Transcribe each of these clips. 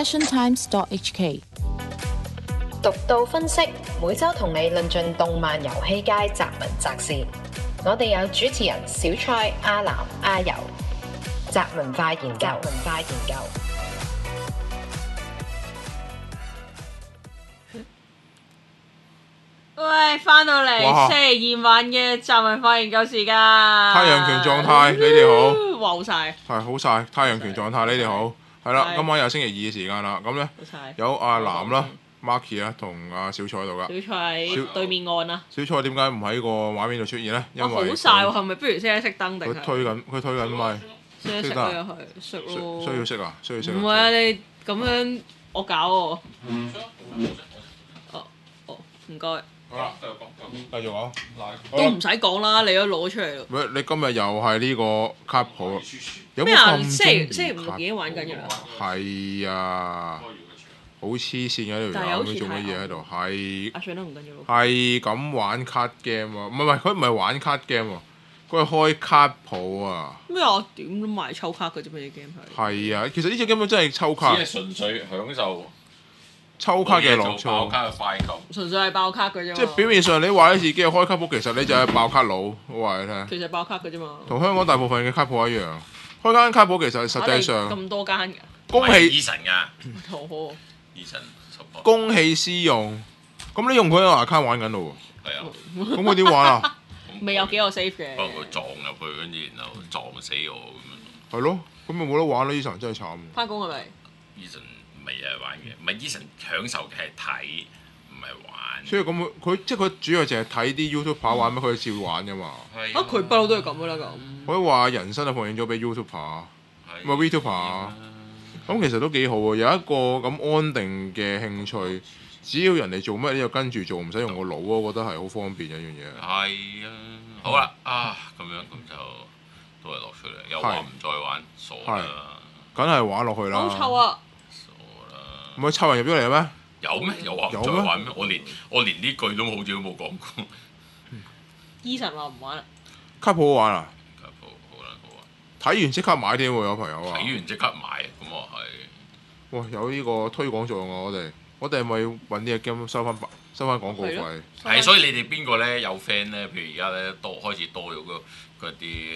passiontimes.hk。 獨到分析，每週同你論盡動漫遊戲界雜文雜事。我哋有主持人小蔡、阿南、阿游，雜文化研究。 喂，翻到嚟哇星期二晚嘅雜文化研究時間。 太陽拳狀態，你哋好， 哇好晒， 係好晒。太陽拳狀態，你哋好，係啦。 係今晚又星期二嘅時間啦，咁咧好晒。 有阿南啦、Marky 啦同阿小蔡喺度噶。 小蔡喺對面岸啊。 小蔡點解唔喺個畫面度出現咧？因為好晒喎，係咪不如熄一熄燈定佢係？ 佢推緊咪， 熄一熄佢又係熄咯。 需要識啊，需要識。 唔係啊，你咁樣我搞我。哦，唔該。 好啦，繼續講。 都唔使講啦，你都攞出嚟咯。 喂，你今日又係呢個卡普，有冇咩啊？ 咁星期五中意六已經玩緊㗎啦。 係啊，好黐線嘅呢條友， 但係好似做乜嘢喺度？係。 阿上都唔緊要咯。 係咁玩卡 game 啊！唔係佢唔係玩卡 game 喎，佢係開卡鋪啊！ 咩啊？點都賣抽卡嘅啫嘛，啲 game 係。 係啊，其實呢隻 game 真係抽卡， 只係純粹享受抽卡嘅樂趣。 爆卡嘅快感。 純粹係爆卡嘅啫嘛。 即係表面上你話你自己係開卡鋪，其實你就係爆卡佬。我話你聽， 其實係爆卡嘅啫嘛。 同香港大部分嘅卡鋪一樣，開間卡鋪其實實際上咁多間㗎。 公係器 Eason 㗎好。 ，Eason support。 公器私用，咁你用佢個 account 玩緊咯係啊， 喎，咁佢點玩啊？ 未有幾個 save 嘅。 不過佢撞入去，跟住然後撞死我咁係咯，咁咪冇得玩咯！呢場真係慘。 翻工係咪？ 樣。Eason 唔係日日玩嘅，唔係 Eason 享受嘅係睇，唔係玩。 所以咁佢即係佢主要淨係睇啲 YouTuber 玩咩，佢照玩㗎嘛。 係啊，佢不嬲都係咁噶啦咁。 可以話人生就奉獻咗俾 YouTuber。唔係 VTuber，咁其實都幾好喎，有一個咁安定嘅興趣，只要人哋做乜你就跟住做，唔使用個腦，我覺得係好方便嘅一樣嘢。 係啊，好啦咁樣咁就都係落出嚟，又話唔再玩，傻啦， 梗係玩落去啦。 好臭啊！ 傻啦。 唔係臭人入咗嚟咩？ 有咩？又話唔再玩咩？我連呢句都好似都冇講過。 Eason 話唔玩啦。 卡鋪好玩啊！ 好啦，好啊。 睇完即刻買添喎，有朋友啊。 睇完即刻買，咁我係。 哇！有呢個推廣作用啊！我哋係咪要揾呢個 game 收翻廣告費？ 係，所以你哋邊個咧有 friend 咧？譬如而家咧開始多咗嗰啲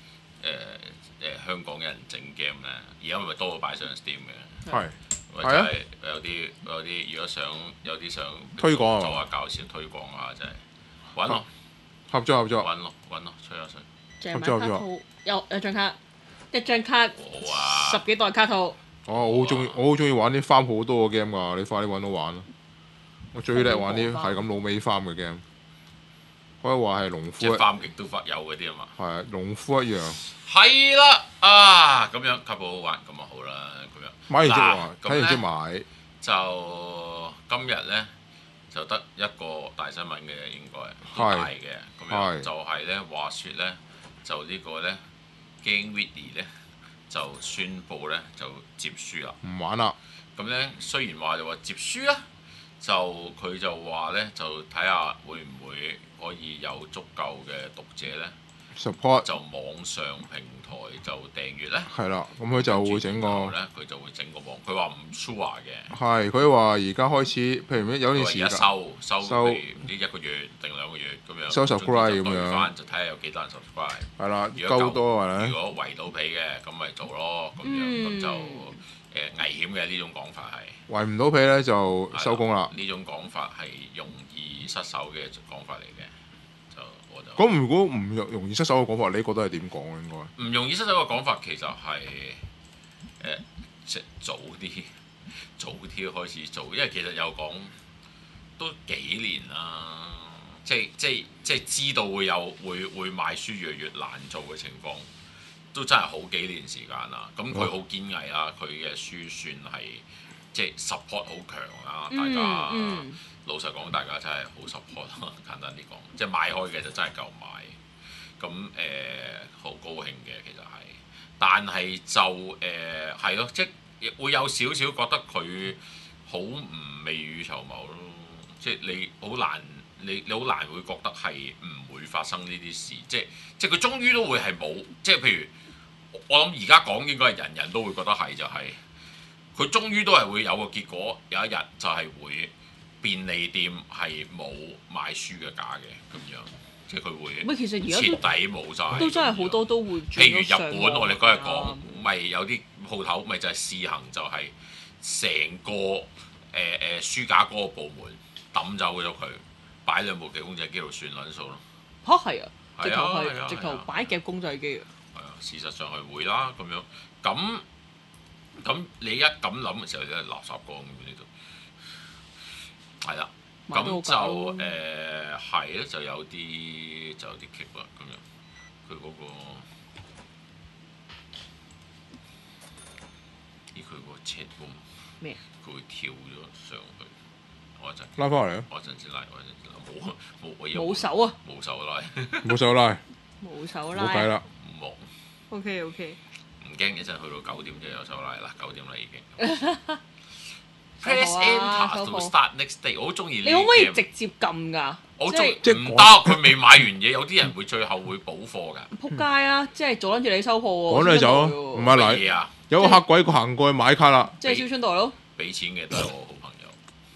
香港人整 game 咧，而家咪多咗擺上 Steam 嘅。 係。 或者係有啲，如果有啲想推廣啊做下搞笑推廣啊，真係揾咯， 合作揾咯，吹下水。 正版卡套有張卡，一張卡好啊 10幾袋卡套。 我好中意玩啲farm好多嘅 game 㗎，你快啲揾到玩啦！我最叻玩啲係咁老尾 farm 嘅 game，可以話係農夫。 即係翻極都有嗰啲啊嘛。 係啊，農夫一樣。 係啦，咁樣卡布好玩，咁啊好啦，咁樣。 買完即話，睇完即買。 就今日咧就得一個大新聞嘅，應該都大嘅，咁樣就係咧話説咧就呢個咧 GameReady 咧就宣布咧就接書啦。 唔玩啦。 咁咧雖然話就話接書啦，就佢就話咧就睇下會唔會可以有足夠嘅讀者咧 support 就網上平台就訂閱咧。 係啦，咁佢就會整個咧，佢就會整個網。佢話唔 sure 嘅。 係，佢話而家開始，譬如有段時間收，譬如呢1個月定2個月咁樣。 收 subscribe 咁樣。 翻就睇下有幾多人 subscribe。 係啦， 夠多係咪？ 如果圍到皮嘅，咁咪做咯。咁樣咁就危險嘅呢種講法係。 圍唔到皮咧就收工啦。 呢種講法係容易失手嘅講法嚟嘅。 咁如果唔容易失手嘅講法，你覺得係點講應該？ 唔容易失手嘅講法其實係即早啲開始做，因為其實有講都幾年啦，即知道會賣書越嚟越難做嘅情況，都真係好幾年時間啦。咁佢好堅毅啦，佢嘅書算係即 support 好強啦，大家。老實講，大家真係好 support 咯。簡單啲講，即係買開嘅就真係夠買。咁好高興嘅其實係，但係就係咯，即係會有少少覺得佢好唔未雨綢繆咯。即係你好難，你好難會覺得係唔會發生呢啲事。即係佢終於都會係冇。即係譬如我諗而家講應該係人人都會覺得係就係佢終於都係會有個結果，有一日就係會便利店係冇賣書嘅價嘅咁樣，即係佢會喂，其實而家徹底冇晒。 都真係好多都會轉譬如咗上日本，我哋嗰日講網， 咪有啲鋪頭咪就係試行，就係成個書架嗰個部門抌走咗佢，擺兩部夾公仔機度算撚數咯。 嚇係啊！直頭係係直頭擺夾公仔機啊！ 係啊，事實上係會啦咁樣。咁你一咁諗嘅時候，就係垃圾缸咁呢度。係啦，咁就係咧，就有啲棘啦咁樣。佢嗰個佢個車泵咩啊？ 佢會跳咗上去。我一陣拉翻嚟啊！ 我一陣先拉，我冇手啊！ 冇手拉， 冇手拉， 冇手拉。 冇計啦。 唔忙。 OK， 唔驚，一陣去到9點就有手拉啦，9點啦已經。Press 好啊 Enter to start next day，我好中意呢啲 game。 你可唔可以直接撳㗎？ 我中即唔得，佢未買完嘢，有啲人會最後會補貨㗎。 撲街啊！即係阻撚住你收貨喎。 趕你走啊！ 燒春袋喎唔係嗱， 乜嘢啊？ 有個黑鬼行過去買卡啦。 即係燒春袋咯。 俾錢嘅都係我好朋友，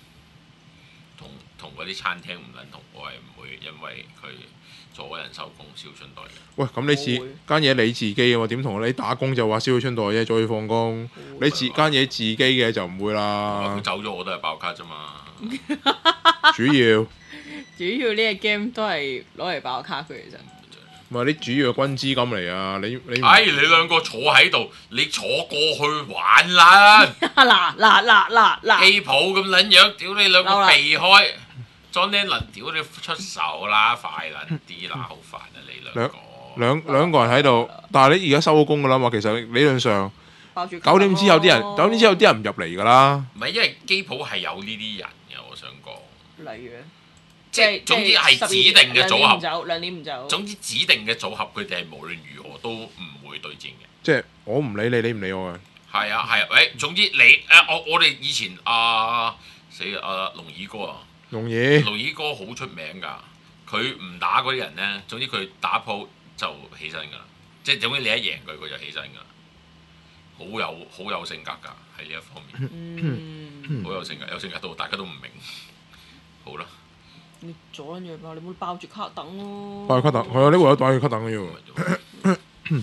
同嗰啲餐廳唔撚同，我係唔會因為佢阻人收工燒春袋嘅。 喂，咁你間嘢你自己嘅喎，點同你打工就話燒春袋啫，阻住放工。你間嘢自己嘅就唔會啦佢。走咗我都係爆卡啫嘛。 主要呢個 game 都係攞嚟爆卡佢其實。 唔係啲主要嘅軍資金嚟啊！你你兩個坐喺度，你坐過去玩啦。 嗱， 機鋪咁撚樣，屌你兩個避開。John Lennon，屌你出手啦，快撚啲啦，好煩啊你兩個。 兩個人喺度，但係你而家收咗工㗎啦嘛，其實理論上9點之後啲人唔入嚟㗎啦。 唔係因為機鋪係有呢啲人嘅，我想講。 例如咧， 即係總之係指定嘅組合， 兩點唔走。 總之指定嘅組合，佢哋係無論如何都唔會對戰嘅。 即係我唔理你，你唔理我嘅。 係啊，總之你我哋以前龍耳哥啊，龍耳哥好出名㗎。佢唔打嗰啲人咧，總之佢打鋪就起身㗎啦。即係總之你一贏佢，佢就起身㗎啦。好有性格㗎，喺呢一方面。好有性格，有性格到大家都唔明。好啦。 你阻撚住爆，你冇爆住卡等咯。 爆住卡等，係啊！呢個有爆住卡等嘅要。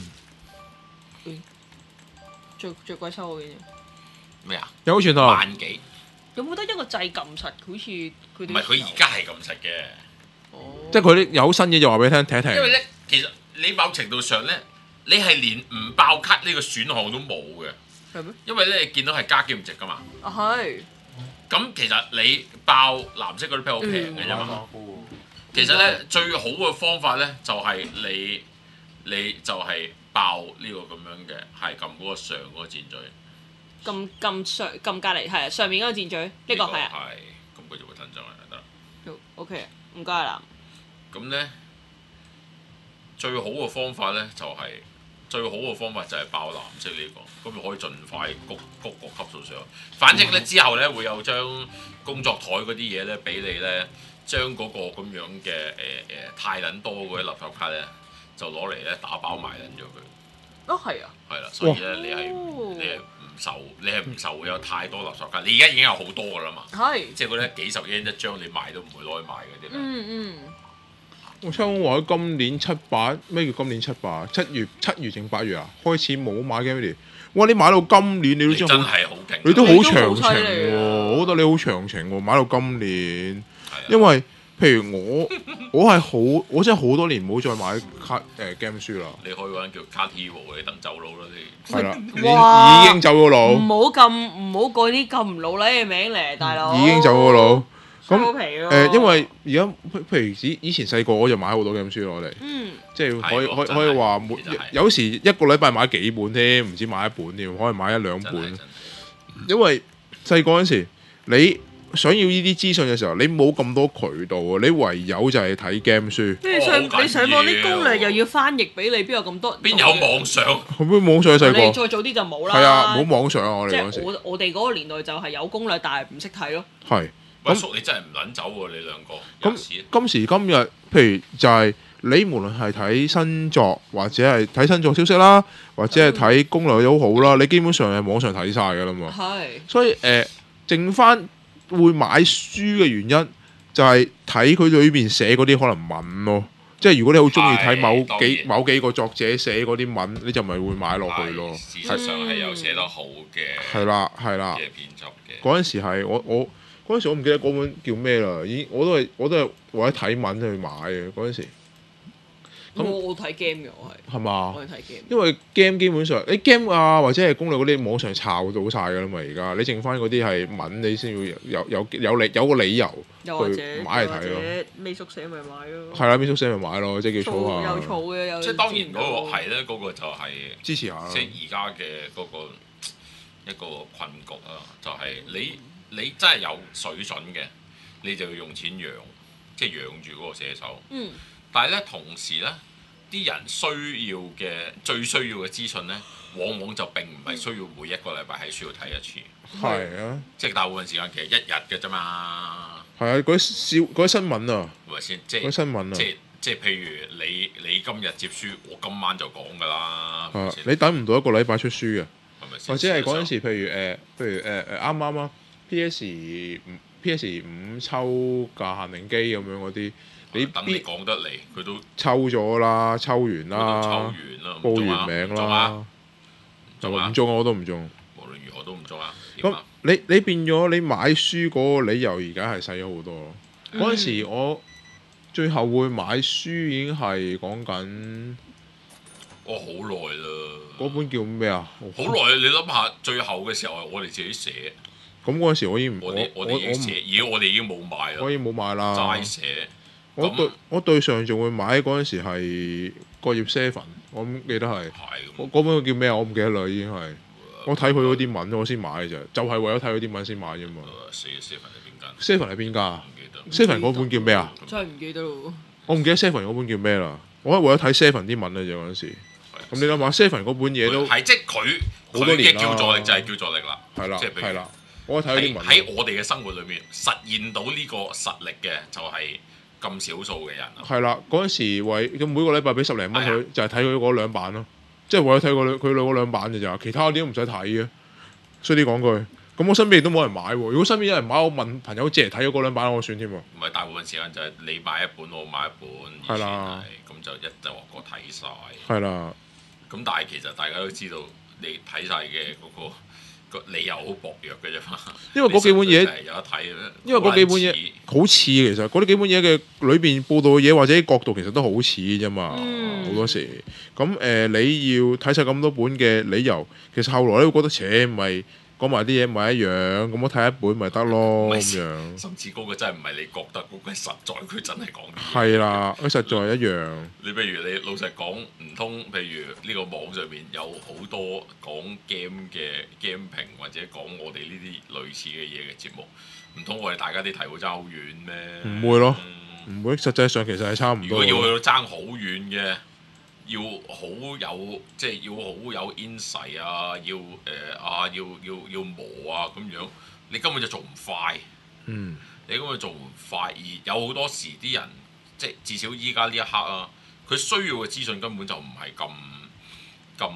最貴抽嗰件咩啊？ 有好串啊萬幾？ 有冇得一個掣撳實？好似佢哋唔係佢而家係咁實嘅。 即係佢啲有新嘢就話俾你聽，停一停。 因為咧，其實你某程度上咧，你係連唔爆卡呢個選項都冇嘅。 係咩？ 因為咧，你見到係加幾唔值㗎嘛。 啊係。 咁其實你爆藍色嗰啲啤好平嘅啫嘛。其實咧，最好嘅方法咧就係你就係爆呢個咁樣嘅，係撳嗰個上嗰個箭嘴。撳隔離係上面嗰個箭嘴，呢個係啊。 係，咁佢就會騰上嚟得啦。 OK，唔該啦。 咁咧，最好嘅方法咧就係爆藍色呢個，咁就可以盡快谷個級數上。反正咧之後咧會有張工作台嗰啲嘢咧俾你咧，將嗰個咁樣嘅太撚多嗰啲垃圾卡咧，就攞嚟咧打包埋撚咗佢。 係啊。 係啦，所以咧你係唔受會有太多垃圾卡。你而家已經有好多㗎啦嘛。係。即係嗰啲幾十英一張，你賣都唔會攞去賣嗰啲咧。 我聽講話喺今年7-8，咩叫今年7-8？7月定8月啊？開始冇買 game。哇！你買到今年，你都真係好勁， 你都好長情喎。我覺得你好長情喎，買到今年。因為譬如我真係好多年冇再買卡game 書啦。 你可以揾叫卡 hero，你等走佬啦你。 係啦，你已經走咗佬。 唔好改啲咁唔老禮嘅名嚟，大佬。 已經走咗佬。咁因為而家譬如以前細個我就買好多 game 書攞嚟，即係可以話有時一個禮拜買幾本添，唔止買一本添，可以買1-2本。因為細個嗰陣時，你想要呢啲資訊嘅時候，你冇咁多渠道啊，你唯有就係睇 game 書。 你上網啲攻略又要翻譯俾你，邊有咁多？ 邊有網上？ 邊網上細個？ 你再早啲就冇啦。 係啊，冇網上啊！我哋嗰時。 我哋嗰個年代就係有攻略，但係唔識睇咯。 係。 阿叔，你真係唔撚走喎！你兩個。 咁今時今日，譬如就係你無論係睇新作或者係睇新作消息啦，或者係睇攻略都好啦，你基本上係網上睇晒㗎啦嘛。所以剩翻會買書嘅原因就係睇佢裏邊寫嗰啲可能文咯。即係如果你好中意睇某幾個作者寫嗰啲文，你就咪會買落去咯。 事實上係有寫得好嘅， 係啦嘅編輯嘅。 嗰陣時係我嗰陣時我唔記得嗰本叫咩啦，我都係為咗睇文去買嘅嗰陣時。 我睇 game 嘅我係嘛？ 我係睇 game， 因為 game 基本上你 game 啊或者係攻略嗰啲網上抄到晒㗎啦嘛，而家你剩翻嗰啲係文，你先要有個理由去買嚟睇咯。 未縮寫咪買咯。 係啦，未縮寫咪買咯，即係叫儲下。 有儲嘅有。 即係當然嗰個係咧，嗰個就係支持下。 即係而家嘅嗰個一個困局啊，就係你真係有水準嘅，你就要用錢養，即係養住嗰個寫手。但係咧，同時咧，啲人最需要嘅資訊咧，往往就並唔係需要每一個禮拜係需要睇一次。 係啊， 即係大部分時間其實一日嘅啫嘛。 係啊，嗰啲新聞啊， 係咪先？即係嗰啲新聞啊， 即係譬如你今日接書，我今晚就講㗎啦。 你等唔到一個禮拜出書嘅， 係咪先？ 或者係嗰陣時，譬如啱啊 PS5抽價限定機咁樣嗰啲。 你等你講得嚟，佢都抽咗啦，抽完啦，報完名啦，就唔中我都唔中。 無論如何都唔中啊！ 咁你變咗你買書嗰個理由而家係細咗好多咯。嗰陣時我最後會買書已經係講緊， 好耐啦。 嗰本叫咩啊？ 好耐，你諗下最後嘅時候係我哋自己寫。 咁嗰陣時我已經我哋已經寫，而家我哋已經冇買啦。 我已經冇買啦。 齋寫。 我對上仲會買嗰陣時係國業 Seven，我記得係。嗰本叫咩啊？我唔記得啦，已經係。我睇佢嗰啲文我先買嘅啫，就係為咗睇佢啲文先買啫嘛。Seven 係邊間啊？Seven 嗰本叫咩啊？ 真係唔記得咯。 我唔記得 Seven 嗰本叫咩啦。我係為咗睇 Seven 啲文嘅啫嗰陣時。咁你諗下 Seven 嗰本嘢都係即係佢好多年啦。叫座力就係叫座力啦。 係啦。我睇啲文喺我哋嘅生活裏面實現到呢個實力嘅就係咁少數嘅人。 係啦，嗰陣時每個禮拜俾10零蚊佢，就係睇佢嗰兩版咯。即係為咗睇佢嗰兩版嘅咋，其他啲都唔使睇嘅。衰啲講句，咁我身邊亦都冇人買喎。如果身邊有人買，我問朋友借嚟睇咗嗰兩版，我算添喎。 唔係大部分時間就係你買一本，我買一本。係啦。咁就一就話個睇晒。 係啦。 咁但係其實大家都知道，你睇晒嘅嗰個理由好薄弱嘅啫嘛。 因為嗰幾本嘢有得睇。 因為嗰幾本嘢好似其實嗰啲幾本嘢嘅裏邊報道嘅嘢或者角度其實都好似啫嘛。好多時咁你要睇晒咁多本嘅理由，其實後來咧會覺得，扯咪講埋啲嘢咪一樣，咁我睇一本咪得咯咁樣。 甚至嗰個真係唔係你覺得，嗰個係實在佢真係講啲嘢。 係啦，佢實在係一樣。 你譬如你老實講，唔通譬如呢個網上面有好多講 game 嘅 game 評或者講我哋呢啲類似嘅嘢嘅節目，唔通我哋大家啲題會爭好遠咩？ 唔會咯，唔會。實際上其實係差唔多。 如果要去到爭好遠嘅。要好有即係要好有 insight 啊，要磨啊咁樣，你根本就做唔快。你根本做唔快，而有好多時啲人即係至少依家呢一刻啊，佢需要嘅資訊根本就唔係咁，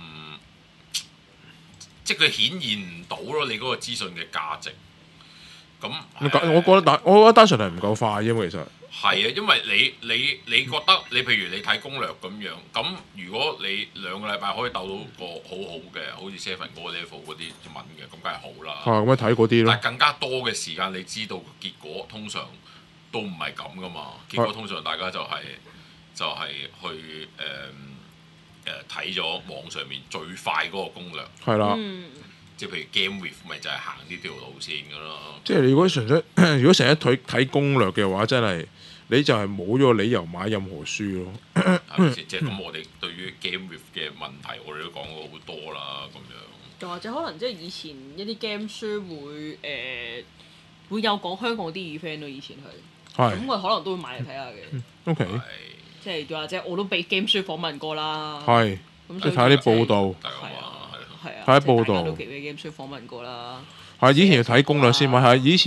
即係佢顯現唔到咯。你嗰個資訊嘅價值。咁我覺得單純係唔夠快啫嘛，其實。 係啊，因為你覺得你譬如你睇攻略咁樣，咁如果你2個禮拜可以鬥到個好嘅，好似 Seven 嗰個 level 嗰啲文嘅，咁梗係好啦。 咁咪睇嗰啲咯。 但係更加多嘅時間，你知道結果通常都唔係咁噶嘛。結果通常大家就係去睇咗網上面最快嗰個攻略。 係啦。 即係譬如 Game With 咪就係行呢條路線噶咯。即係如果純粹如果成日睇攻略嘅話，真係你就係冇咗個理由買任何書咯。 即係咁，我哋對於 Game With 嘅問題，我哋都講過好多啦，咁樣。 又或者可能即係以前一啲 game 書會有講香港啲 event 咯，以前係。咁我可能都會買嚟睇下嘅。 OK。 即係又或者我都俾 game 書訪問過啦。 係。即係睇啲報道。睇報道。 都幾俾 game 書訪問過啦。 係以前要睇攻略先買，係以前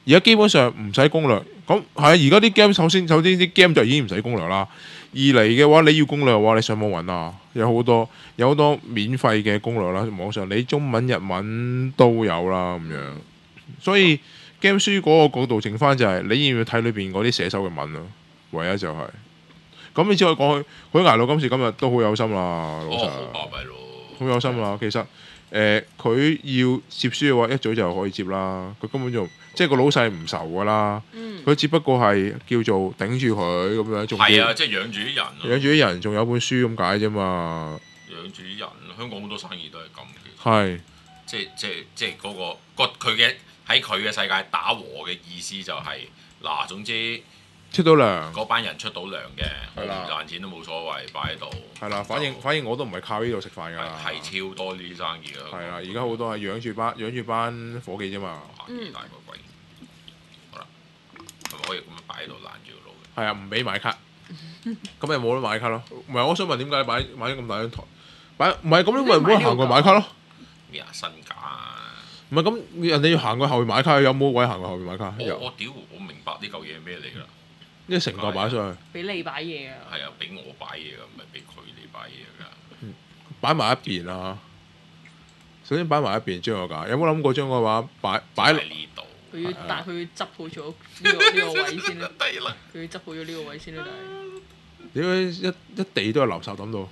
而家基本上唔使攻略。咁係啊，而家啲 game 首先啲 game 就已經唔使攻略啦。二嚟嘅話，你要攻略嘅話，你上網揾啊，有好多免費嘅攻略啦，網上你中文日文都有啦咁樣。所以 game 書嗰個角度剩翻就係你要唔要睇裏邊嗰啲寫手嘅文咯，唯一就係、咁你只可以講佢捱到今時今日都好有心啦，老實。好有心啦，其實佢要接書嘅話，一早就可以接啦。佢根本就即係個老細唔愁噶啦。佢只不過係叫做頂住佢咁樣，仲係啊，即係養住啲人。 養住啲人，仲有本書咁解啫嘛。 養住啲人，香港好多生意都係咁嘅。 係。 即係佢嘅喺佢嘅世界打和嘅意思就係、嗱，總之出到糧， 嗰班人出到糧嘅，我唔賺錢都冇所謂，擺喺度。 係啦，反正我都唔係靠呢度食飯㗎啦。 係超多呢啲生意㗎。 係啦，而家好多係養住班伙計啫嘛。 大個鬼。好啦，係咪可以咁樣擺喺度攔住個腦？ 係啊，唔俾買卡，咁咪冇得買卡咯。唔係，我想問點解買咗咁大張台？唔係咁，你咪冇得行過買卡咯。 咩啊？身價啊！ 唔係咁，人哋要行過後面買卡，有冇位行過後面買卡？ 我屌，我明白呢嚿嘢係咩嚟㗎啦。 呢個成個擺上去。 俾你擺嘢啊！ 係啊，俾我擺嘢㗎，唔係俾佢哋擺嘢㗎。 擺埋一邊啊！首先擺埋一邊將個架，有冇諗過將個畫擺喺呢度？ 佢要但佢要執好咗呢個位先啦。佢要執好咗呢個位先啦，但係。 點解一地都係垃圾抌到？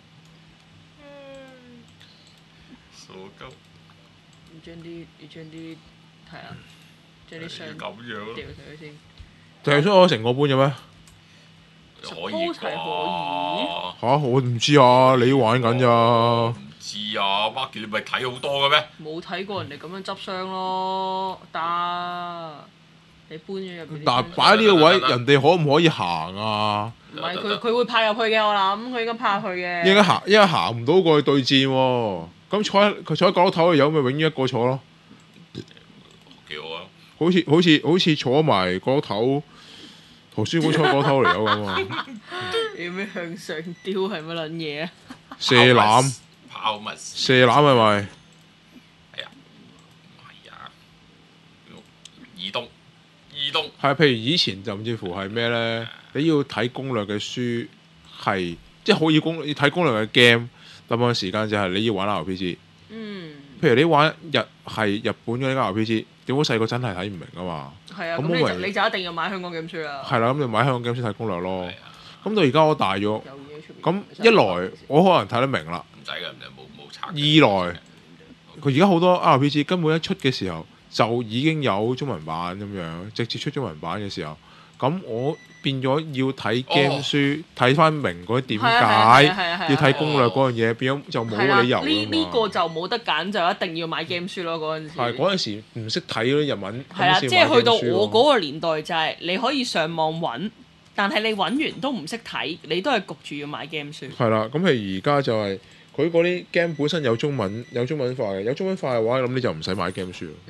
傻鳩！ 要將啲係啊，將啲箱掉上去先。 掉出我成個搬嘅咩？ 可以啩？ 嚇！我唔知啊，你玩緊咋？ 唔知啊 ，Marky 你咪睇好多嘅咩？ 冇睇過人哋咁樣執箱咯，得你搬咗入邊。 但係擺呢個位，人哋可唔可以行啊？ 唔係佢會派入去嘅，我諗佢應該派入去嘅。 應該行唔到過去對戰喎。咁佢坐喺角落頭嘅有咪永遠一個坐咯。 幾好啊！ 好似坐埋角落頭，圖書館坐角落頭嚟咁啊！ 你咩向上雕係乜撚嘢啊？ 射籃，射籃係咪？ 係啊，唔係啊，移動係譬如以前甚至乎係咩咧？你要睇攻略嘅書係即係可以要睇攻略嘅 game，大部分時間就係你要玩 RPG。譬如你玩日本嗰啲 RPG，點解細個真係睇唔明啊嘛？ 係啊，咁你就一定要買香港 game 書啦。係啦，咁你買香港 game 先睇攻略咯。咁到而家我大咗，咁一來我可能睇得明啦。 唔使嘅，冇拆。 二來佢而家好多 RPG 根本一出嘅時候就已經有中文版咁樣，直接出中文版嘅時候，咁我變咗要睇 game 書睇翻明嗰啲點解，要睇攻略嗰樣嘢，變咗就冇理由。 呢個就冇得揀，就一定要買 game 書咯。嗰陣時係嗰陣時唔識睇嗰啲日文。 係啊，即係去到我嗰個年代就係你可以上網揾，但係你揾完都唔識睇，你都係焗住要買 game 書。係啦， 咁譬如而家就係佢嗰啲 game 本身有中文化嘅，有中文化嘅話，咁你就唔使買 game 書。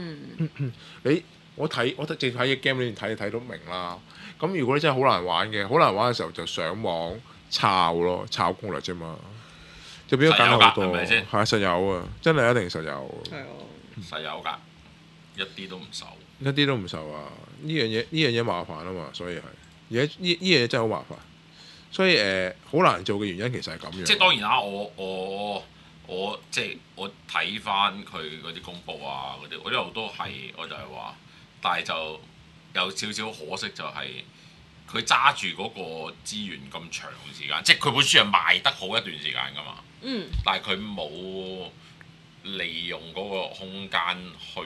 我淨睇嘅 game 裏面睇到明啦。咁如果你真係好難玩嘅時候就上網抄咯，抄攻略啫嘛，就變咗簡單好多。係啊，實有啊，真係一定實有。 係啊， 實有㗎，一啲都唔愁。 一啲都唔愁啊！呢樣嘢麻煩啊嘛，所以係而家呢樣嘢真係好麻煩。所以好難做嘅原因其實係咁樣。 即係當然啦，我即係我睇翻佢嗰啲公佈啊，嗰啲我一路都係我就係話，但係就有少少可惜就係佢揸住嗰個資源咁長時間，即係佢本書係賣得好一段時間㗎嘛。但係佢冇利用嗰個空間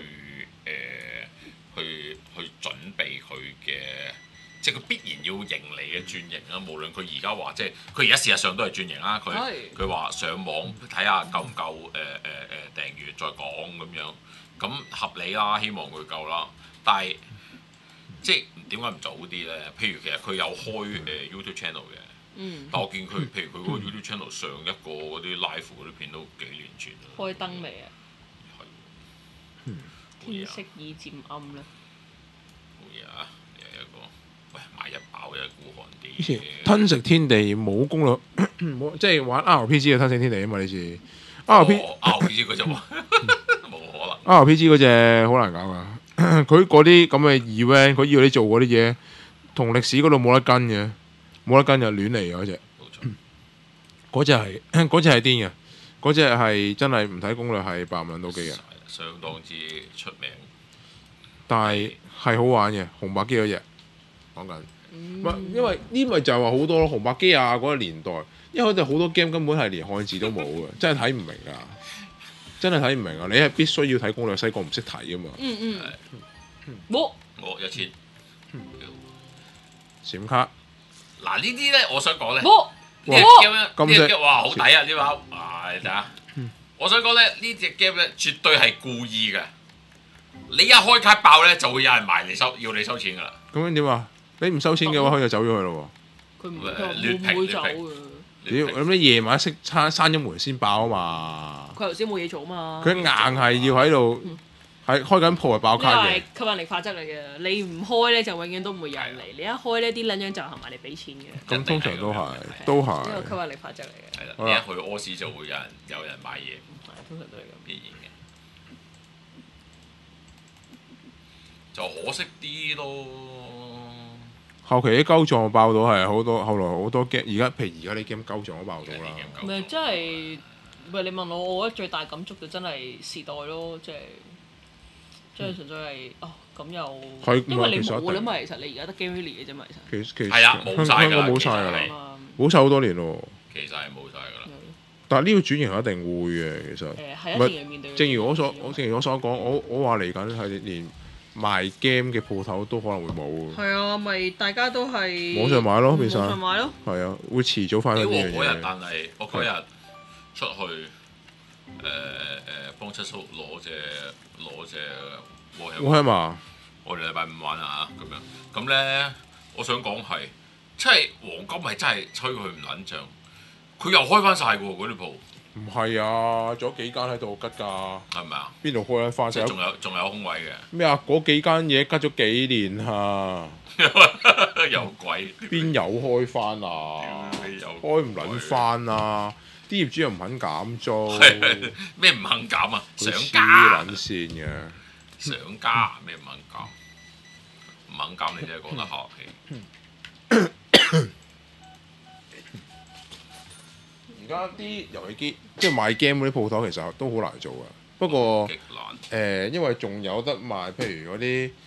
去準備佢嘅。即係佢必然要盈利嘅轉型啦，無論佢而家話即係佢而家事實上都係轉型啦。佢話上網睇下夠唔夠訂閱再講咁樣，咁合理啦，希望佢夠啦。但係即係點解唔早啲咧？譬如其實佢有開YouTube channel 嘅，但我見佢譬如佢嗰個 YouTube channel 上一個嗰啲 live 嗰啲片都幾年前啦。 開燈未啊？ 係。 天色已漸暗啦。 好嘢啊！一個。喂，買一包嘅孤寒啲。 吞食天地冇攻略，即係玩 RPG 嘅吞食天地啊嘛！呢次 RPG 嗰隻冇可能。 RPG 嗰隻好難搞噶， 佢嗰啲咁嘅 event，佢要你做嗰啲嘢，同歷史嗰度冇得跟嘅，冇得跟就亂嚟嘅嗰隻。嗰隻係癲嘅，嗰隻係真係唔睇攻略係爆撚到機嘅， 相當之出名。 但係係好玩嘅，紅白機嗰隻講緊。因為呢咪就係話好多咯，紅白機嗰個年代，因為佢哋好多 game 根本係連漢字都冇嘅，真係睇唔明㗎，真係睇唔明啊！你係必須要睇攻略，細個唔識睇啊嘛。 我有錢閃卡嗱呢啲咧，我想講咧， 哇呢隻 game 哇好抵啊！呢包你睇下，我想講咧呢隻 game 咧絕對係故意嘅。你一開卡爆咧，就會有人埋嚟要你收錢㗎啦。 咁樣點啊？你唔收錢嘅話，佢就走咗去咯喎。佢唔會走嘅。 屌，咁你夜晚熄閂咗門先爆啊嘛！ 佢頭先冇嘢做啊嘛！ 佢硬係要喺度喺開緊鋪係爆卡嘅。 呢個係吸引力法則嚟嘅，你唔開咧就永遠都唔會有人嚟。你一開咧啲撚樣就行埋嚟俾錢嘅。 咁通常都係。 呢個吸引力法則嚟嘅。 係啦，你一去屙屎就會有人買嘢。 通常都係咁。 必然嘅。就可惜啲咯。 後期啲鳩撞爆到係好多，後來好多 game， 而家啲 game 鳩撞都爆到啦。 咪真係，喂你問我覺得最大感觸就真係時代咯，即係純粹係咁又，因為你冇啦嘛，其實你而家得 Game Village 嘅啫嘛，其實係啊，冇晒㗎啦， 冇晒㗎啦，冇晒好多年咯。 其實係冇晒㗎啦。 但係呢個轉型一定會嘅，其實係一定要面對。 正如我所講，我話嚟緊係連賣 game 嘅鋪頭都可能會冇。 係啊，咪大家都係網上買咯，變曬。 網上買咯。 係啊，會遲早翻呢樣嘢。 但係我嗰日出去幫七叔攞隻 Warhammer。 我哋禮拜五玩啊咁樣咧，我想講係，即係黃金係真係吹佢唔撚漲，佢又開翻晒喎嗰啲鋪。 唔係啊，仲有幾間喺度吉㗎。 係咪啊？ 邊度開得翻？ 即係仲有空位嘅。 咩啊？嗰幾間嘢吉咗幾年啊！ 有鬼！ 邊有開翻啊？開唔撚翻啊！啲業主又唔肯減租。 咩唔肯減啊？想加撚線嘅。 想加咩唔肯減？唔肯減你真係講得客氣。 而家啲遊戲機即係賣 game 嗰啲鋪頭，其實都好難做嘅。不過因為仲有得賣，譬如嗰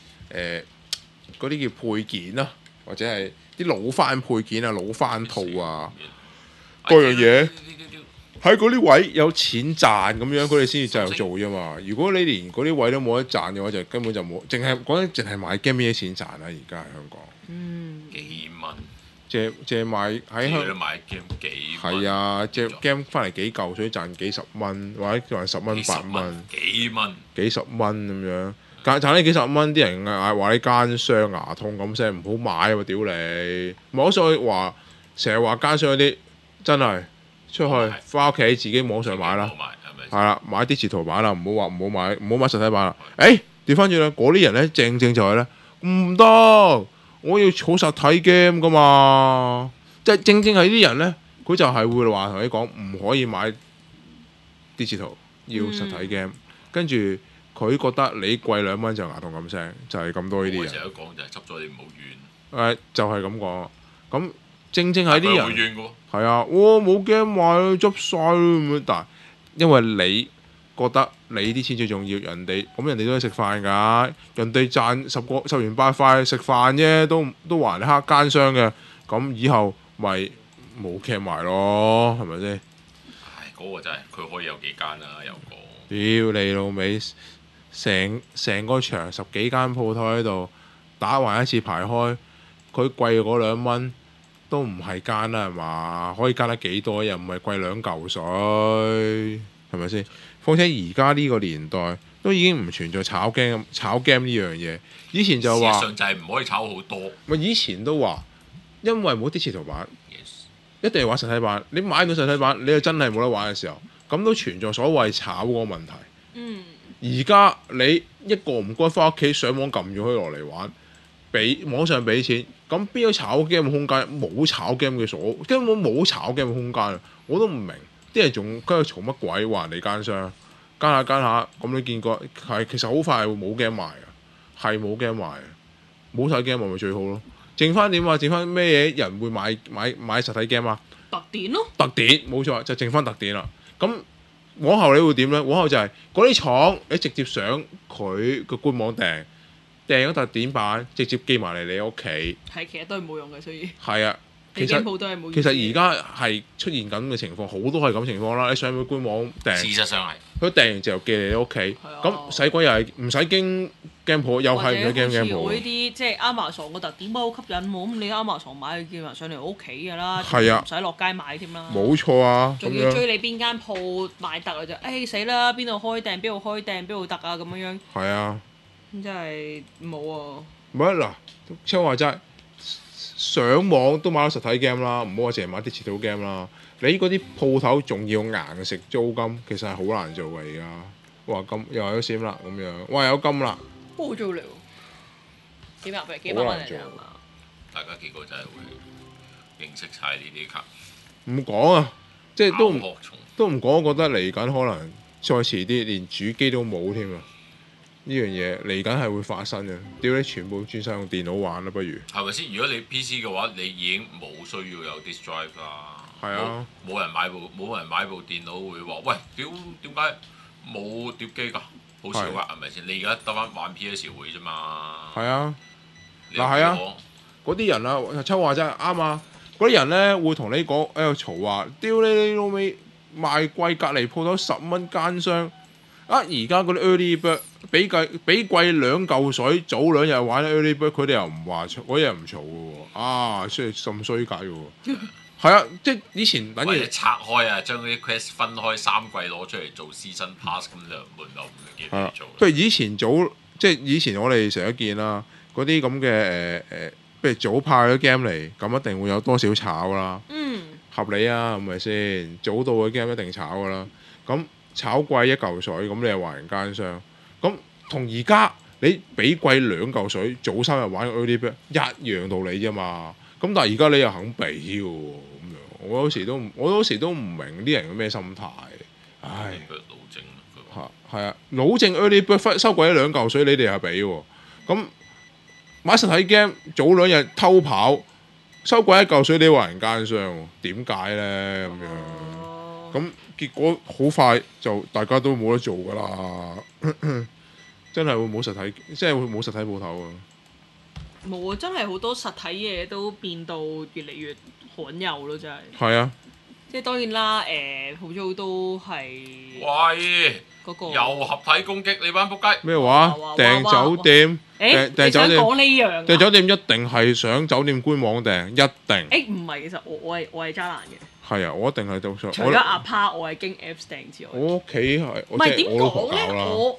啲叫配件啦，或者係啲老番配件啊、老番套啊，各樣嘢喺嗰啲位有錢賺咁樣，佢哋先至就做啫嘛。如果你連嗰啲位都冇得賺嘅話，就根本就冇，淨係買 game 咩錢賺啊！而家喺香港， 幾蚊。 借買喺香港買 game 幾係啊，借 game 翻嚟幾嚿水賺幾十蚊，或者賺10蚊8蚊，幾十蚊咁樣，賺呢幾十蚊，啲人話你奸商牙痛咁聲，唔好買喎！屌你，網上話成日話奸商嗰啲，真係出去翻屋企自己網上買啦，係啦，買啲截圖版啦，唔好買實體版啦。調翻轉啦，嗰啲人咧正就係咧唔得。我要儲實體 game 噶嘛，即係正係啲人咧，佢就係會話同你講唔可以買啲截圖，要實體 game，跟住佢覺得你貴2蚊就牙痛咁聲，就係咁多呢啲人。我成日都講就係執咗你唔好怨。就係咁講。咁正係啲人。會怨嘅喎。係啊，我冇 game 買，執晒咁樣，但係因為你覺得你啲錢最重要，人哋都係食飯㗎，人哋賺10元8塊食飯啫，都話你黑奸商嘅，咁以後咪冇 game 賣咯，係咪先？ 嗰個真係佢可以有幾間啊，有個。 屌你老味，成個場10幾間鋪頭喺度打橫一次排開，佢貴嗰2蚊都唔係奸啦，係嘛？可以奸得幾多？又唔係貴2嚿水，係咪先？況且而家呢個年代都已經唔存在炒 game 呢樣嘢。以前就話， 事實上就係唔可以炒好多。 咪以前都話，因為冇啲截圖版，一定要玩實體版。你買到實體版，你就真係冇得玩嘅時候，咁都存在所謂炒嗰個問題。而家你一個唔該翻屋企上網撳咗可以落嚟玩，網上俾錢，咁邊有炒 game 嘅空間？冇炒 game 嘅根本冇炒 game 嘅空間。我都唔明。啲人仲喺度嘈乜鬼話人哋奸商，奸下，咁你見過係其實好快會冇 game 賣嘅， 係冇 game 賣，冇晒 game 咪最好咯。剩翻點啊？剩翻咩嘢人會買實體 game 啊？ 特典咯， 特典冇錯，就剩翻特典啦。咁往後你會點咧？往後就係嗰啲廠，你直接上佢個官網訂咗特典版，直接寄埋嚟你屋企。 係其實都係冇用嘅，所以係啊。其實而家係出現緊嘅情況，好多係咁情況啦。你上去官網訂， 事實上係佢訂完之後寄嚟你屋企，咁使鬼又係唔使經 game 鋪，又係唔使經 game 鋪。 我呢啲即係 Amazon 個特典好吸引喎，咁你 Amazon 買佢寄埋上嚟我屋企㗎啦，唔使落街買添啦。 冇錯啊！ 仲要追你邊間鋪賣特啊就，死啦！邊度開訂，邊度開訂，邊度特啊咁樣。係啊， 咁真係冇啊！ 唔係嗱，超話齋。上網都買到實體 game 啦，唔好話淨係買啲切套 game 啦。你嗰啲鋪頭仲要硬食租金，其實係好難做嘅而家。哇金又有閃啦咁樣，哇有金啦， 好做料，幾百蚊嚟啊！ 大家幾個真係會認識晒呢啲卡。 唔講啊，即係都唔講，我覺得嚟緊可能再遲啲，連主機都冇添啊！呢樣嘢嚟緊係會發生嘅，屌你全部轉晒用電腦玩啦，不如係咪先？如果你 PC 嘅話，你已經冇需要有 disk drive 啦。 係啊， 冇人買部電腦會話喂，點解冇碟機㗎？好少㗎，係咪先？你而家得翻玩 PS 會啫嘛。 係啊，嗱係啊，嗰啲人啊，秋話真係啱啊！嗰啲人咧會同你講喺度嘈話，屌你老味賣貴隔離鋪頭10蚊奸商。而家嗰啲 early bird 比貴2嚿水，早2日玩 early bird， 佢哋又唔話嘈，嗰日唔嘈嘅喎，所以咁衰格嘅喎。係啊，即係以前等於拆開啊，將嗰啲 quest 分開3季攞出嚟做 season pass，咁就門路唔見你做。 不如以前即係以前我哋成日見啦，嗰啲咁嘅譬如早派咗 game 嚟，咁一定會有多少炒啦。合理啊，係咪先？早到嘅 game 一定炒㗎啦。咁炒貴1嚿水，咁你又話人奸商。咁同而家你俾貴2嚿水，早3日玩 early bird 一樣道理啫嘛。咁但係而家你又肯俾喎，咁樣我有時都唔明啲人嘅咩心態。唉， 老正係啊，老正 early bird 收貴2嚿水，你哋係俾喎。咁買實體 game 早2日偷跑，收貴1嚿水，你話人奸商，點解咧咁樣？咁結果好快就大家都冇得做㗎啦，真係會冇實體，即係會冇實體鋪頭啊！ 冇啊！真係好多實體嘢都變到越嚟越罕有咯，真係。 係啊， 即係當然啦，好早都係。 喂！ 嗰個又合體攻擊你班仆街！ 咩話？訂酒店？訂酒店講呢樣？ 訂酒店一定係上酒店官網訂，一定。 唔係，其實我係渣男嘅。 係啊，我一定係到上。 除咗阿 Pa，我係經 Apps 訂之外。 我屋企係。 唔係點講咧？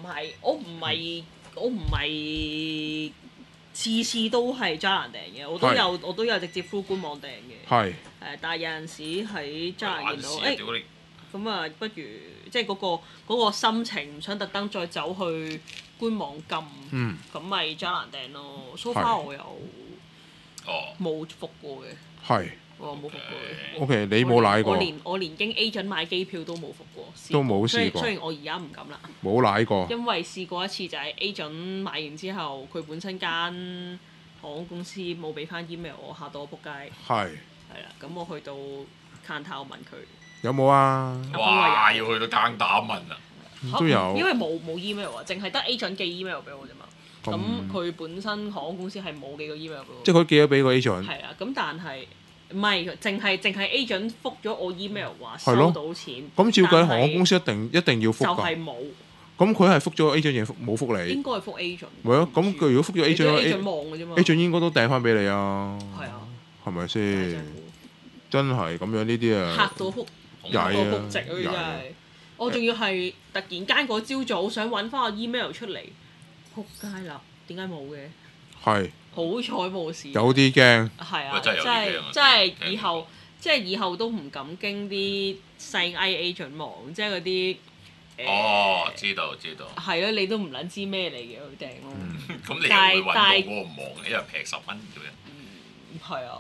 我唔係次次都係渣男訂嘅，我都有直接 through 官網訂嘅。 係。 但係有陣時喺渣男見到咁啊，不如即係嗰個心情唔想特登再走去官網撳，咁咪渣男訂咯。So far 我又冇復過嘅。 係。 我冇復過嘅。 O.K. 你冇賴過。 我連經 agent 買機票都冇復過。 都冇試過。 雖然我而家唔敢啦。 冇賴過。 因為試過一次就係 agent 買完之後，佢本身間航空公司冇俾翻 email 我，嚇到我仆街。係啦，咁我去到 counter 問佢有冇啊？ 哇！要去到更打問啊！ 都有。 因為冇 email 啊，淨係得 agent 寄 email 俾我啫嘛。咁佢本身航空公司係冇寄個 email 俾我。 即係佢寄咗俾個 agent。 係啊，咁但係唔係淨係 agent 覆咗我 email 話收到錢。 咁照計航空公司一定要覆㗎。 就係冇。 咁佢係覆咗 agent 嘢，冇覆你。 應該係覆 agent。 係啊，咁佢如果覆咗 agent 望嘅啫嘛。 agent 應該都訂翻俾你啊。 係啊。 係咪先？真係咁樣呢啲啊。 嚇到撲直啊！真係。我仲要係突然間嗰朝早想揾翻個 email 出嚟，撲街啦！點解冇嘅？ 係。 好彩冇事。 有啲驚。 係啊，即係以後都唔敢經啲細 agent 網，即係嗰啲。 知道。 係咯，你都唔撚知咩嚟嘅佢訂咯。 咁你又會揾到嗰個網，因為劈10蚊咁樣。 係啊。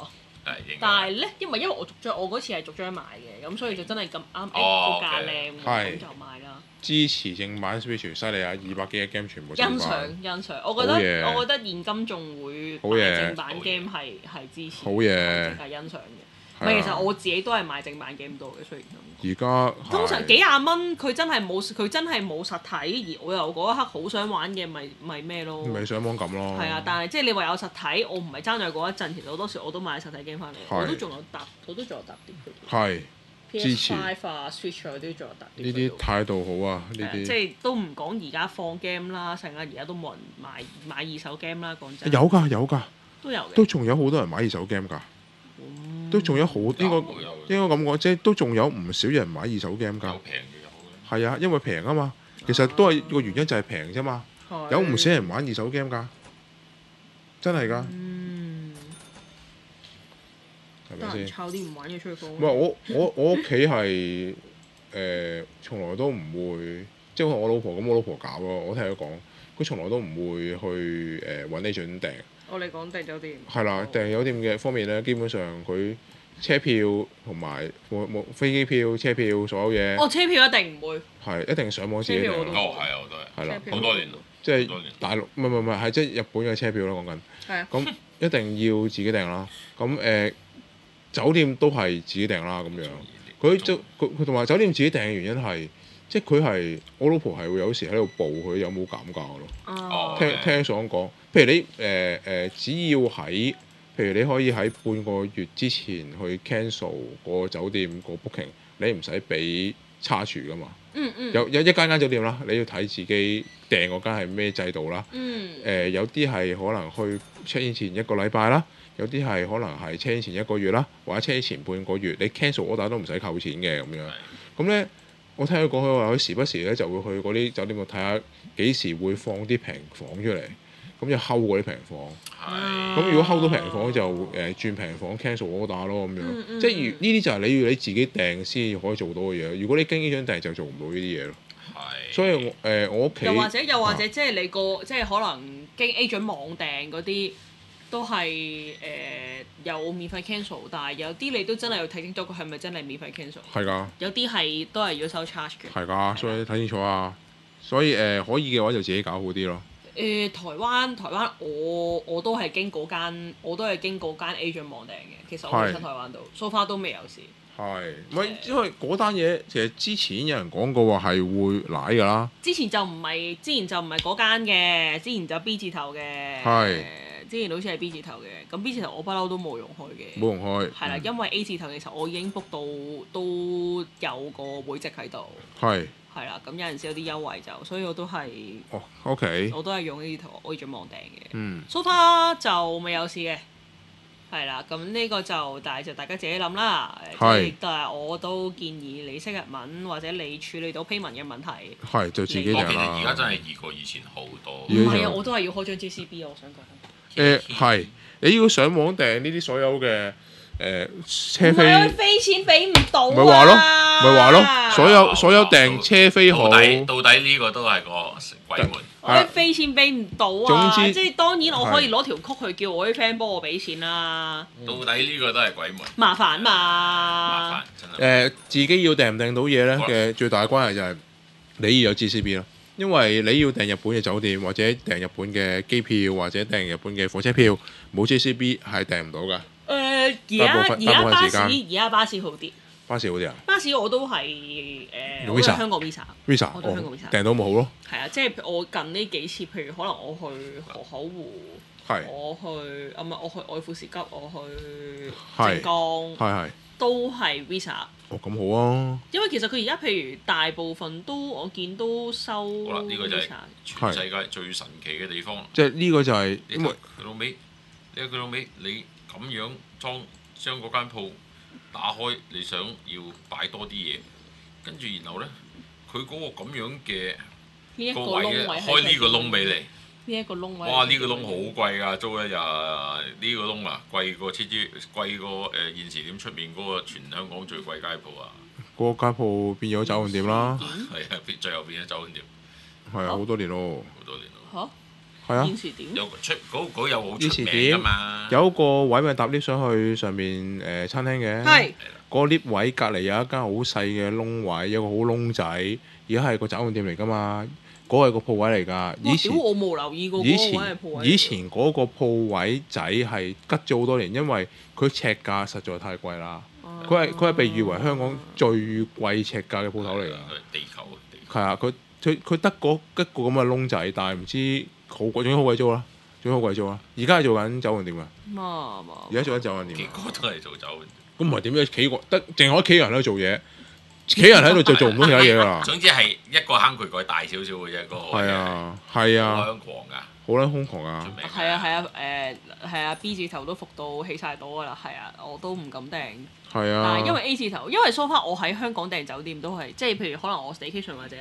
但係咧，因為我嗰次係逐張買嘅，咁所以就真係咁啱個價靚，咁就買啦。 支持正版 Switch 犀利啊！200幾嘅 game 全部欣賞，我覺得現今仲會買正版 game 係支持， 好嘢， 係欣賞嘅。唔係，其實我自己都係買正版 game 多嘅，雖然而家通常幾廿蚊，佢真係冇實體，而我又嗰一刻好想玩嘅，咪咩咯？ 咪上網撳咯。 係啊，但係即係你話有實體，我唔係爭在嗰一陣，其實好多時我都買實體 game 翻嚟，我都仲有搭碟嘅。 係。支持 PS5 啊 Switch 嗰啲仲有搭碟。 呢啲態度好啊！呢啲即係都唔講而家放 game 啦，成日而家都冇人買二手 game 啦，講真。 有㗎。 都有嘅。 都仲有好多人買二手 game 㗎。都仲有應該咁講，即係都仲有唔少人買二手 game 㗎。 平嘅有係啊，因為平啊嘛。其實都係個原因就係平啫嘛。有唔少人玩二手 game 㗎，真係㗎。係咪先？ 抄啲唔玩嘅出去放。 唔係我屋企係從來都唔會，即係我老婆咁，我老婆搞咯。我聽佢講，佢從來都唔會去揾 agent 訂。 你講訂酒店。係啦，訂酒店嘅方面咧，基本上佢車票同埋冇飛機票、車票所有嘢。 車票一定唔會。係一定上網自己訂。 係啊，我都係。係啦，好多年咯。 即係大陸唔係係即係日本嘅車票啦，講緊。 係啊。 咁一定要自己訂啦。咁酒店都係自己訂啦，咁樣。佢同埋酒店自己訂嘅原因係，即係佢係我老婆係會有時喺度報佢有冇減價咯。聽所講，譬如你只要喺，譬如你可以喺半個月之前去 cancel 個酒店個 booking，你唔使俾差處噶嘛。有一間酒店啦，你要睇自己訂嗰間係咩制度啦。有啲係可能去 check in 前1個禮拜啦。有啲係可能係車前1個月啦，或者車前半個月，你 cancel order 都唔使扣錢嘅咁樣。咁咧，我聽佢講，佢話佢時不時咧就會去嗰啲酒店度睇下幾時會放啲平房出嚟，咁就睺嗰啲平房。咁如果睺到平房就轉平房 cancel order 咯咁樣。即係呢啲就係你要你自己訂先可以做到嘅嘢。如果你經呢張訂就做唔到呢啲嘢咯。所以我屋企又或者即係你即係可能經 agent 網訂嗰啲。都係有免費 cancel，但係有啲你都真係要睇清楚佢係咪真係免費 cancel。係㗎。有啲係都係要收 charge 嘅。係㗎，所以睇清楚啊。所以可以嘅話就自己搞好啲咯。 台灣我都係經嗰間 agent 網訂嘅。其實我喺台灣度 so far 都未有事。 係，唔係因為嗰單嘢其實之前有人講過話係會瀨㗎啦。 之前就唔係嗰間嘅，之前就 B 字頭嘅。 係。 之前好似係 B 字頭嘅，咁 B 字頭我不嬲都冇用開嘅。 冇用開。 係啦，因為 A 字頭其實我已經 book 到都有個會籍喺度。 係。 係啦，咁有陣時有啲優惠就，所以我都係。 OK。 我都係用呢頭 agent 網訂嘅。 So far 就未有事嘅。係啦，咁呢個就大家自己諗啦。但係我都建議你識日文或者你處理到 payment 嘅問題。 係就自己訂啦。 其實而家真係易過以前好多。 唔係啊，我都係要開張 JCB 啊，我想講。 係，你要上網訂呢啲所有嘅車飛。唔係飛錢俾唔到啊！ 咪話咯，所有訂車飛好。 到底呢個都係個鬼門。 我飛錢俾唔到啊！即係當然我可以攞條曲去叫我啲 friend 幫我俾錢啦。 到底呢個都係鬼門。 麻煩嘛。 麻煩真係。 自己要訂唔訂到嘢咧嘅最大嘅關係就係你要有 GCB 咯。因為你要訂日本嘅酒店，或者訂日本嘅機票，或者訂日本嘅火車票，冇 JCB 係訂唔到㗎。 而家巴士好啲。 巴士好啲啊？ 巴士我都係用香港 Visa。 我都香港 Visa。訂到咪好咯？ 係啊，即係我近呢幾次，譬如可能我去河口湖，我去愛富士急，我去靜岡，都係 Visa。 咁好啊！ 因為其實佢而家譬如大部分都我見都收 Visa。 好啦，呢個就係全世界最神奇嘅地方。 即係呢個就係因為佢老尾，你咁樣將嗰間鋪打開，你想要擺多啲嘢，跟住然後咧，佢嗰個咁樣嘅個位咧，開呢個窿俾你。 呢一個窿位。 哇！呢個窿好貴㗎，租一日呢個窿啊，貴過現時點出面嗰個全香港最貴街鋪啊！ 嗰個街鋪變咗酒店店啦。 係啊，最後變咗酒店店。 係啊，好多年咯。 好多年咯。 係啊。 現時點？ 有出嗰有好出名㗎嘛。 有個位咪搭 lift 上去上面餐廳嘅。 係。 嗰 lift 位隔離有一間好細嘅窿位，有個好窿仔，而家係個找換店嚟㗎嘛。嗰係個鋪位嚟㗎。以前我冇留意過嗰個位係鋪位。 以前嗰個鋪位仔係吉咗好多年，因為佢尺價實在太貴啦。佢係被譽為香港最貴尺價嘅鋪頭嚟㗎。 地球。 係啊，佢得嗰一個咁嘅窿仔，但係唔知好貴，仲要好貴租啦，仲要好貴租啦。而家係做緊找換店㗎。而家做緊找換店。 幾個都係做找換。 咁唔係點樣企個得，淨係企人喺度做嘢，企人喺度就做唔到其他嘢㗎啦。 總之係一個坑渠蓋大少少嘅啫，嗰個。係啊， 係啊。 好撚狂㗎！ 好撚瘋狂啊！ 係啊，係啊 B 字頭都伏到起晒到㗎啦，係啊，我都唔敢訂。 係啊。 但係因為 A 字頭，因為 so far 我喺香港訂酒店都係，即係譬如可能我 staycation 或者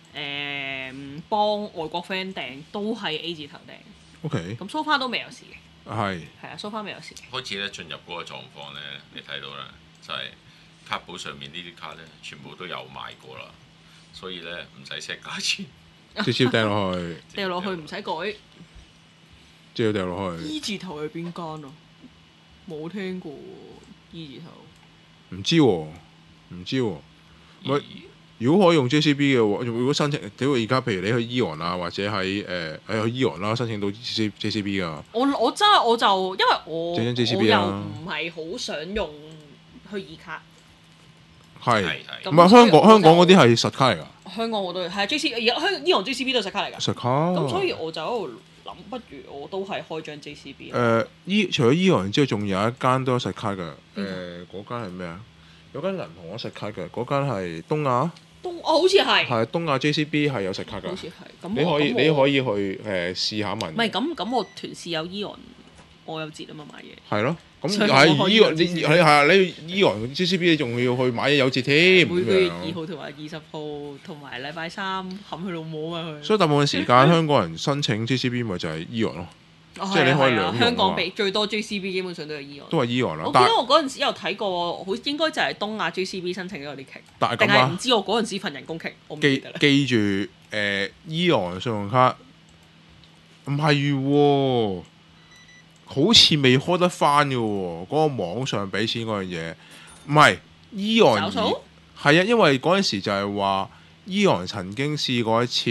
幫外國 friend 訂都係 A 字頭訂。 OK。 咁 so far 都未有事嘅。 係啊 ，so far 未有事。 開始咧進入嗰個狀況咧，你睇到啦，就係卡簿上面呢啲卡咧，全部都有賣過啦，所以咧唔使 set 價錢， 直接掟落去。 掉落去唔使改。 即係掉落去。 E 字頭係邊間啊？冇聽過 E 字頭。 唔知喎，唔知喎。咪如果可以用 JCB 嘅話，如果申請，屌而家譬如你去 Eon 啊，或者喺去 Eon 啦，申請到 JCB 㗎。 我真係我就因為我又唔係好想用虛擬卡。 係。唔係香港嗰啲係實卡嚟㗎。 香港我都係 JCB，而家Eon JCB 都係實卡嚟㗎。 實卡。 咁所以我就喺度諗，不如我都係開張 JCB。 除咗 Eon 之外，仲有一間都有實卡㗎。嗰間係咩啊？有間銀行有實卡嘅，嗰間係東亞。 好似係。 係東亞 JCB 係有實卡㗎。 好似係。 你可以去試下問。 唔係咁我團試有 Eon，我有折啊嘛買嘢。 係咯，咁係 Eon 你係啊，你 Eon JCB 你仲要去買嘢有折添。 每個月2號同埋20號同埋禮拜3冚佢老母啊佢。 所以大部分時間香港人申請 JCB 咪就係 Eon 咯。即係你可以兩用。 香港最多 JCB 基本上都係 Eon。 都係 Eon 啦。 我記得我嗰陣時有睇過，好應該就係東亞 JCB 申請咗啲期，定係唔知我嗰陣時份人工期，我唔記得啦。 記住Eon 信用卡唔係喎，好似未開得翻嘅喎，嗰個網上俾錢嗰樣嘢唔係 Eon。係啊，因為嗰陣時就係話 Eon 曾經試過一次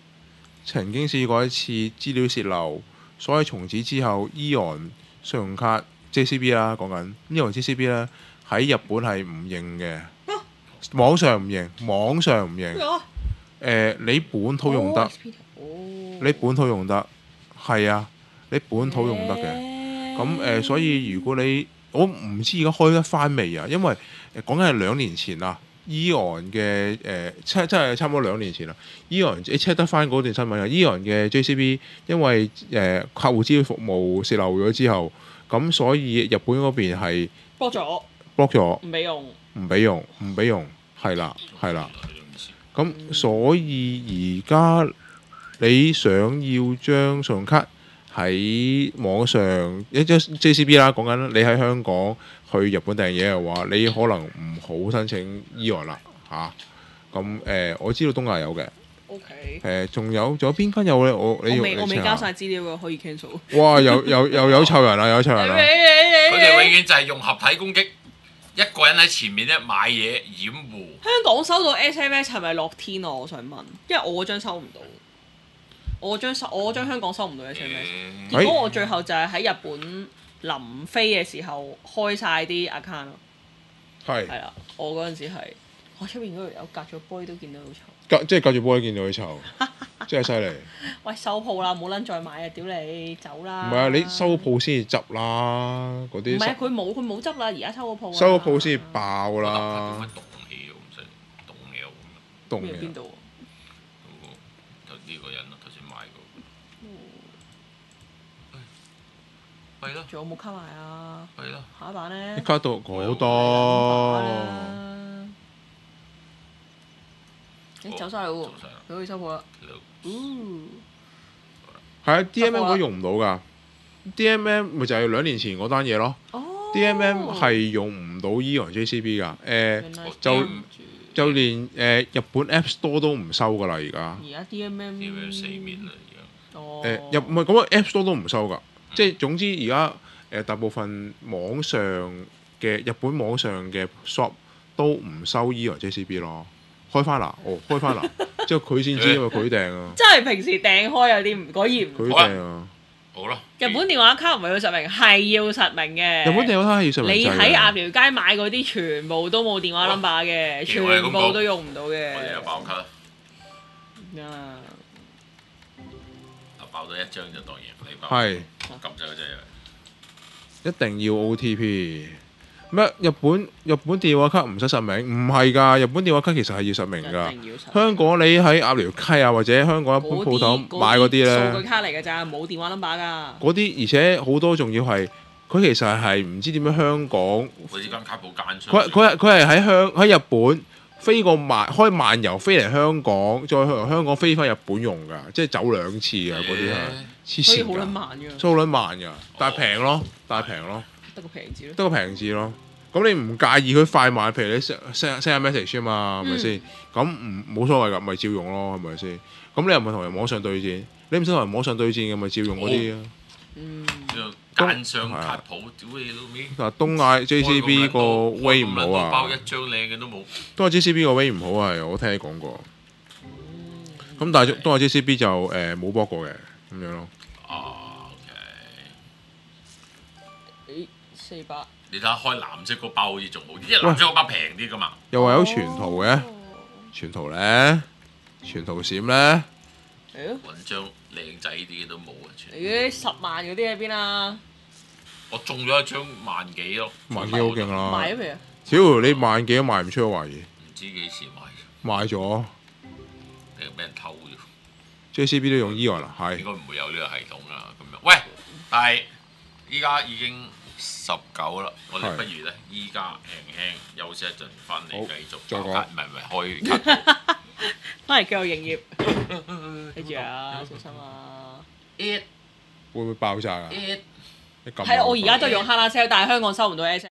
資料泄漏。所以從此之後 Eon 信用卡 JCB 啦，講緊 Eon JCB 咧喺日本係唔認嘅，網上唔認。你本土用得，你本土用得，係啊，你本土用得嘅。咁所以如果我唔知而家開得翻未啊？因為講緊係2年前啦。Eon 嘅真係差唔多2年前啦。Eon 你 check 得翻嗰段新聞啊。Eon 嘅 JCB 因為客戶資料服務泄漏咗之後，咁所以日本嗰邊係 block 咗，唔俾用，係啦。咁所以而家你想要張信用卡喺網上一張 JCB 啦，講緊你喺香港去日本訂嘢嘅話，你可能唔好申請 Eon 啦嚇。咁我知道東亞有嘅。OK。仲有邊間有咧？我未交晒資料嘅，可以 cancel。 哇！有臭人啦，有臭人啦！ 佢哋永遠就係用合體攻擊，一個人喺前面咧買嘢掩護。 香港收到 SMS 係咪樂天啊？我想問，因為我嗰張收唔到。我張香港收唔到 SMS，結果我最後就係喺日本臨飛嘅時候開晒啲 account 咯。係啦，我嗰陣時係我出邊嗰度有隔咗杯都見到好臭。 即係隔住杯見到佢臭，真係犀利。 喂，收鋪啦，冇撚再買啊！屌你，走啦！ 唔係啊，你收鋪先至執啦，嗰啲。 唔係啊，佢冇執啦，而家收個鋪。 收個鋪先至爆啦。 凍氣喎，唔使凍嘢喎。 凍嘅邊度？ 呢個人咯，頭先買過。係咯。 仲有冇卡埋啊？ 係咯。 下一版咧？ 卡到好多。 走晒啦喎！佢可以收鋪啦。 係啊 ，DMM 都用唔到㗎。DMM 咪就係2年前嗰單嘢咯。DMM 係用唔到 Eon JCB 㗎。就連日本 App Store 都唔收㗎啦，而家。 而家 DMM 死面啦，而入唔係咁啊 App Store 都唔收㗎，即係總之而家大部分網上嘅日本網上嘅 shop 都唔收 E 或者 JCB 咯。開翻啦，開翻啦，之後佢先知，因為佢訂啊。 真係平時訂開有啲果然唔佢訂啊。 好啦。 日本電話卡唔係要實名，係要實名嘅。 日本電話卡係要實名。 你喺鴨寮街買嗰啲全部都冇電話 number 嘅，全部都用唔到嘅。 我哋有爆卡。 啊！ 爆咗一張就當贏，你爆。 係。 撳咗嗰隻一定要 OTP。咩？日本電話卡唔使實名？唔係㗎，日本電話卡其實係要實名㗎。香港你喺鴨寮溪啊，或者香港一般鋪頭買嗰啲咧， 數據卡嚟㗎咋，冇電話 number 㗎。 嗰啲而且好多仲要係，佢其實係唔知點樣香港。 佢呢間卡鋪間出。 佢係喺日本飛過開漫遊飛嚟香港，再由香港飛翻日本用㗎，即係走2次㗎嗰啲係黐線㗎。 所以好撚慢㗎。 所以好撚慢㗎，但係平咯。得個平字咯。咁你唔介意佢快慢？譬如你 send message 啊嘛，係咪先？咁冇所謂㗎，咪照用咯，係咪先？咁你又唔係同人網上對戰，你唔想同人網上對戰嘅咪照用嗰啲啊。 間上卡鋪，屌你老味！ 嗱，東亞 JCB 個威唔好啊， 包一張靚嘅都冇。 東亞 JCB 個威唔好啊，我聽你講過。咁但係東亞 JCB 就冇博過嘅咁樣咯。 400。 你睇下開藍色嗰包好似仲好啲，因為藍色嗰包平啲㗎嘛。 又話有全圖嘅，全圖咧，全圖閃咧。 揾張靚仔啲都冇啊！ 你嗰啲10萬嗰啲喺邊啊？ 我中咗一張萬幾咯。 萬幾好勁啦！ 賣咗未啊？ 屌你萬幾都賣唔出，懷疑。 唔知幾時賣。 賣咗。 定係俾人偷咗 ？JCB 都用 E 啦，係。 應該唔會有呢個系統啦，咁樣。喂，但係依家已經19啦，我哋不如咧，依家輕休息一陣，翻嚟繼續再講，唔係開。 翻嚟繼續營業，記住啊，小心啊！ 會唔會爆炸啊？ 係我而家都用哈拉 sell，但係香港收唔到 S。